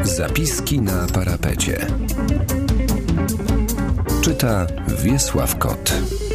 Zapiski na parapecie. Czyta Wiesław Kot.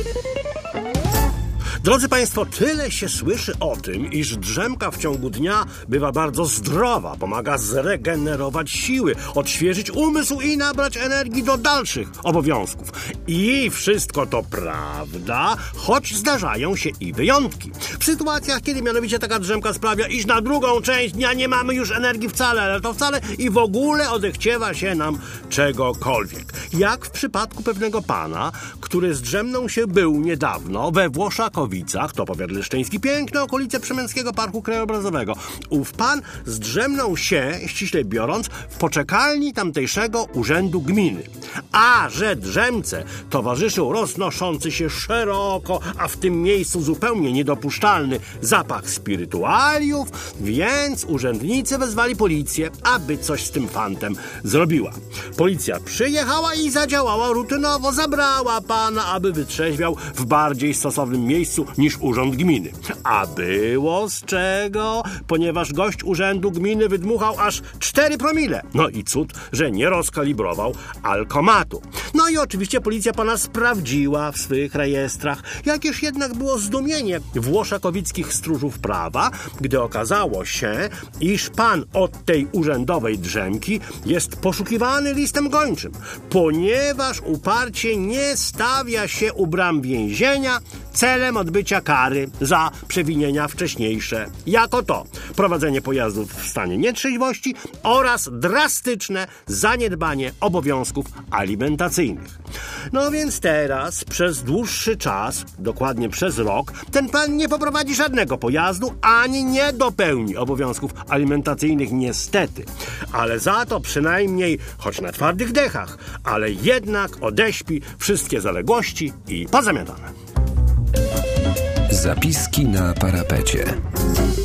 Drodzy Państwo, tyle się słyszy o tym, iż drzemka w ciągu dnia bywa bardzo zdrowa, pomaga zregenerować siły, odświeżyć umysł i nabrać energii do dalszych obowiązków. I wszystko to prawda, choć zdarzają się i wyjątki. W sytuacjach, kiedy mianowicie taka drzemka sprawia, iż na drugą część dnia nie mamy już energii wcale, ale to wcale i w ogóle odechciewa się nam czegokolwiek. Jak w przypadku pewnego pana, który zdrzemnął się był niedawno we Włoszakowicach, to powiat leszczyński, piękne okolice Przemęskiego Parku Krajobrazowego. Ów pan zdrzemnął się, ściśle biorąc, w poczekalni tamtejszego urzędu gminy. A że drzemce towarzyszył roznoszący się szeroko, a w tym miejscu zupełnie niedopuszczalny zapach spirytualiów, więc urzędnicy wezwali policję, aby coś z tym fantem zrobiła. Policja przyjechała i zadziałała rutynowo, zabrała pana, aby wytrzeźwiał w bardziej stosownym miejscu niż urząd gminy. A było z czego, ponieważ gość urzędu gminy wydmuchał aż 4 promile. No i cud, że nie rozkalibrował alkomatu. No i oczywiście policja pana sprawdziła w swych rejestrach. Jakież jednak było zdumienie włoszakowickich stróżów prawa, gdy okazało się, iż pan od tej urzędowej drzemki jest poszukiwany listem gończym, ponieważ uparcie nie stawia się u bram więzienia celem odbycia kary za przewinienia wcześniejsze, jako to prowadzenie pojazdów w stanie nietrzeźwości oraz drastyczne zaniedbanie obowiązków alimentacyjnych. No więc teraz przez dłuższy czas, dokładnie przez rok, ten pan nie poprowadzi żadnego pojazdu, ani nie dopełni obowiązków alimentacyjnych niestety. Ale za to przynajmniej, choć na twardych dechach, ale jednak odeśpi wszystkie zaległości i pozamiatane. Zapiski na parapecie.